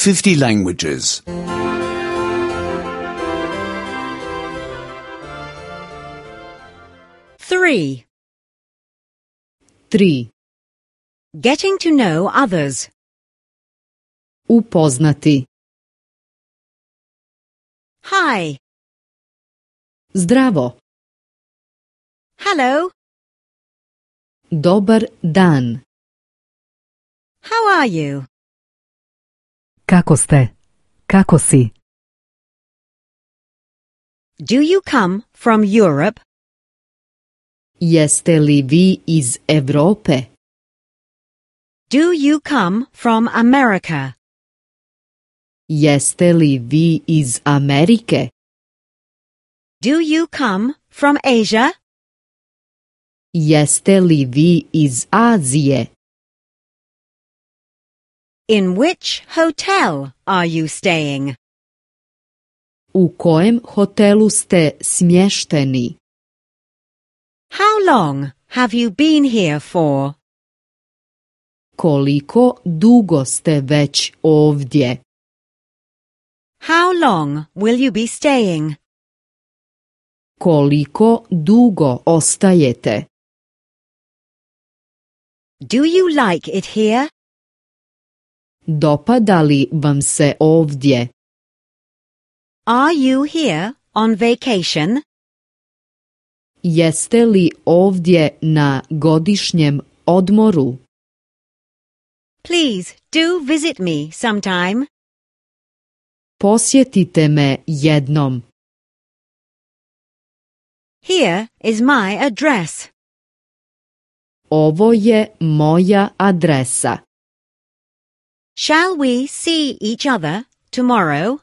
50 languages. 3. 3. Getting to know others. Upoznati. Hi. Zdravo. Hello. Dobar dan. How are you? Kako ste? Kako si? Do you come from Europe? Jeste li vi iz Europe? Do you come from America? Jeste li vi iz Amerike? Do you come from Asia? Jeste li vi iz Azije? In which hotel are you staying? U kojem hotelu ste smješteni? How long have you been here for? Koliko dugo ste već ovdje? How long will you be staying? Koliko dugo ostajete? Do you like it here? Dopada li vam se ovdje? Are you here on vacation? Jeste li ovdje na godišnjem odmoru? Please do visit me sometime. Posjetite me jednom. Here is my address. Ovo je moja adresa. Shall we see each other tomorrow?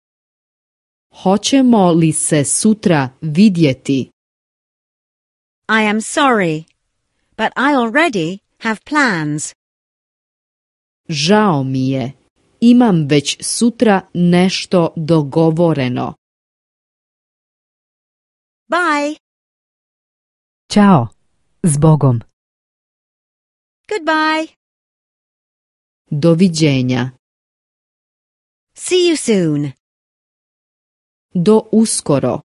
Hoćemo li se sutra vidjeti? I am sorry, but I already have plans. Žao mi je. Imam već sutra nešto dogovoreno. Bye. Ćao. Zbogom. Goodbye. Doviđenja. See you soon. Do uskoro.